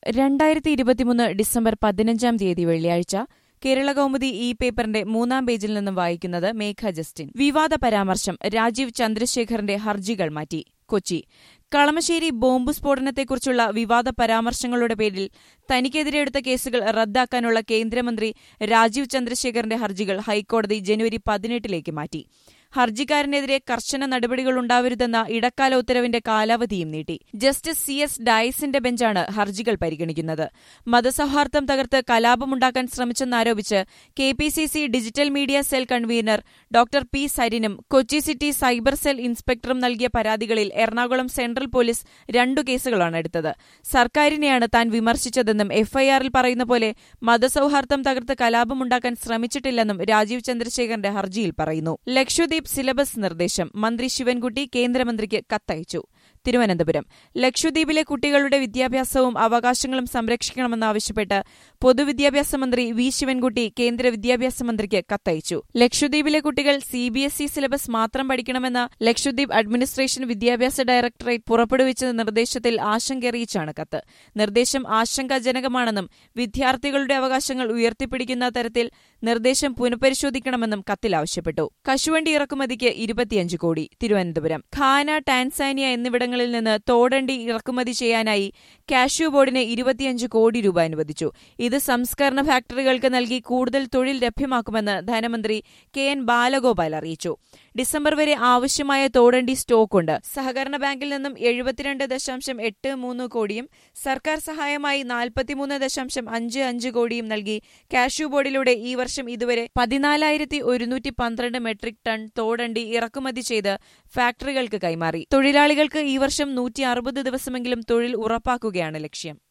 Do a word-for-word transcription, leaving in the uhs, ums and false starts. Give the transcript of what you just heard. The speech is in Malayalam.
രണ്ടായിരത്തി ഇരുപത്തിമൂന്ന് ഡിസംബർ പതിനഞ്ചാം തീയതി വെള്ളിയാഴ്ച കേരളകൗമുദി ഇ പേപ്പറിന്റെ മൂന്നാം പേജിൽ നിന്നും വായിക്കുന്നത് മേഘ ജസ്റ്റിൻ. വിവാദ പരാമർശം രാജീവ് ചന്ദ്രശേഖറിന്റെ ഹർജികൾ മാറ്റി. കൊച്ചി. കളമശ്ശേരി ബോംബ് സ്ഫോടനത്തെക്കുറിച്ചുള്ള വിവാദ പരാമർശങ്ങളുടെ പേരിൽ തനിക്കെതിരെ എടുത്ത കേസുകൾ റദ്ദാക്കാനുള്ള കേന്ദ്രമന്ത്രി രാജീവ് ചന്ദ്രശേഖറിന്റെ ഹർജികൾ ഹൈക്കോടതി ജനുവരി പതിനെട്ടിലേക്ക് മാറ്റി. ഹർജിക്കാരനെതിരെ കർശന നടപടികളുണ്ടാവരുതെന്ന ഇടക്കാല ഉത്തരവിന്റെ കാലാവധിയും നീട്ടി. ജസ്റ്റിസ് സി എസ് ഡയസിന്റെ ബെഞ്ചാണ് ഹർജികൾ പരിഗണിക്കുന്നത്. മതസൗഹാർദ്ദം തകർത്ത് കലാപമുണ്ടാക്കാൻ ശ്രമിച്ചെന്നാരോപിച്ച് K P C C digital media cell convener doctor P സരിനും കൊച്ചി സിറ്റി സൈബർ സെൽ ഇൻസ്പെക്ടറും നൽകിയ പരാതികളിൽ എറണാകുളം സെൻട്രൽ പോലീസ് രണ്ടു കേസുകളാണ് എടുത്തത്. സർക്കാരിനെയാണ് താൻ വിമർശിച്ചതെന്നും എഫ്ഐആറിൽ പറയുന്ന പോലെ മതസൗഹാർദ്ദം തകർത്ത് കലാപമുണ്ടാക്കാൻ ശ്രമിച്ചിട്ടില്ലെന്നും രാജീവ് ചന്ദ്രശേഖറിന്റെ ഹർജിയിൽ പറയുന്നു. ലക്ഷദ്വീപ് സിലബസ് നിർദ്ദേശം മന്ത്രി ശിവൻകുട്ടി കേന്ദ്രമന്ത്രിക്ക് കത്തയച്ചു. തിരുവനന്തപുരം. ലക്ഷദ്വീപിലെ കുട്ടികളുടെ വിദ്യാഭ്യാസവും അവകാശങ്ങളും സംരക്ഷിക്കണമെന്നാവശ്യപ്പെട്ട് പൊതുവിദ്യാഭ്യാസ മന്ത്രി വി ശിവൻകുട്ടി കേന്ദ്ര വിദ്യാഭ്യാസ മന്ത്രിക്ക് കത്തയച്ചു. ലക്ഷദ്വീപിലെ കുട്ടികൾ C B S E syllabus മാത്രം പഠിക്കണമെന്ന ലക്ഷദ്വീപ് അഡ്മിനിസ്ട്രേഷൻ വിദ്യാഭ്യാസ ഡയറക്ടറേറ്റ് പുറപ്പെടുവിച്ച നിർദ്ദേശത്തിൽ ആശങ്കയറിയിച്ചാണ് കത്ത്. നിർദ്ദേശം ആശങ്കാജനകമാണെന്നും വിദ്യാർത്ഥികളുടെ അവകാശങ്ങൾ ഉയർത്തിപ്പിടിക്കുന്ന തരത്തിൽ നിർദ്ദേശം പുനഃപരിശോധിക്കണമെന്നും കത്തിൽ ആവശ്യപ്പെട്ടു. കശുവണ്ടി ഇറക്കുമതിക്ക് ഇരുപത്തിയഞ്ച് കോടി. തിരുവനന്തപുരം. ഘാന, ടാൻസാനിയ എന്നിവിടങ്ങളിൽ നിന്ന് തോടണ്ടി ഇറക്കുമതി ചെയ്യാനായി കാഷ്യൂ ബോർഡിന് ഇരുപത്തിയഞ്ച് കോടി രൂപ അനുവദിച്ചു. ഇത് സംസ്കരണ ഫാക്ടറികൾക്ക് നൽകി കൂടുതൽ തൊഴിൽ ലഭ്യമാക്കുമെന്ന് ധനമന്ത്രി കെ എൻ ബാലഗോപാൽ അറിയിച്ചു. ഡിസംബർ വരെ ആവശ്യമായ തോടണ്ടി സ്റ്റോക്കുണ്ട്. സഹകരണ ബാങ്കിൽ നിന്നും എഴുപത്തിരണ്ട് ദശാംശം എട്ട് മൂന്ന് കോടിയും സർക്കാർ സഹായമായി നാൽപ്പത്തിമൂന്ന് ദശാംശം അഞ്ച് അഞ്ച് കോടിയും നൽകി കാഷ്യൂ ബോർഡിലൂടെ ഈ വർഷം ഇതുവരെ പതിനാലായിരത്തി ഒരുന്നൂറ്റി പന്ത്രണ്ട് മെട്രിക് ടൺ തോടണ്ടി ഇറക്കുമതി ചെയ്ത് ഫാക്ടറികൾക്ക് കൈമാറി. തൊഴിലാളികൾക്ക് ഈ വർഷം നൂറ്റി അറുപത് ദിവസമെങ്കിലും തൊഴിൽ ഉറപ്പാക്കുകയാണ് ലക്ഷ്യം.